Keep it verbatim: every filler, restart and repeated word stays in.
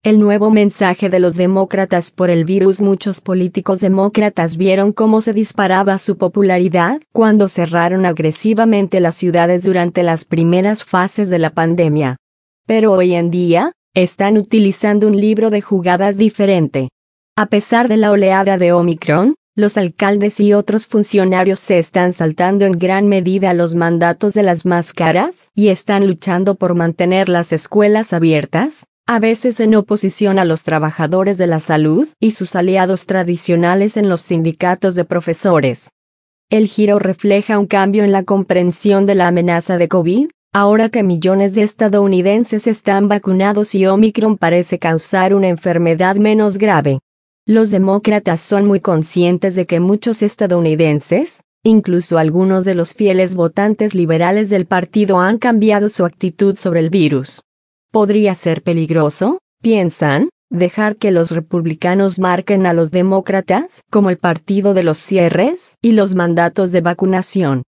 El nuevo mensaje de los demócratas por el virus. Muchos políticos demócratas vieron cómo se disparaba su popularidad cuando cerraron agresivamente las ciudades durante las primeras fases de la pandemia. Pero hoy en día, están utilizando un libro de jugadas diferente. A pesar de la oleada de Omicron, los alcaldes y otros funcionarios se están saltando en gran medida los mandatos de las máscaras y están luchando por mantener las escuelas abiertas, a veces en oposición a los trabajadores de la salud y sus aliados tradicionales en los sindicatos de profesores. El giro refleja un cambio en la comprensión de la amenaza de COVID, ahora que millones de estadounidenses están vacunados y Omicron parece causar una enfermedad menos grave. Los demócratas son muy conscientes de que muchos estadounidenses, incluso algunos de los fieles votantes liberales del partido, han cambiado su actitud sobre el virus. ¿Podría ser peligroso, piensan, dejar que los republicanos marquen a los demócratas como el partido de los cierres y los mandatos de vacunación?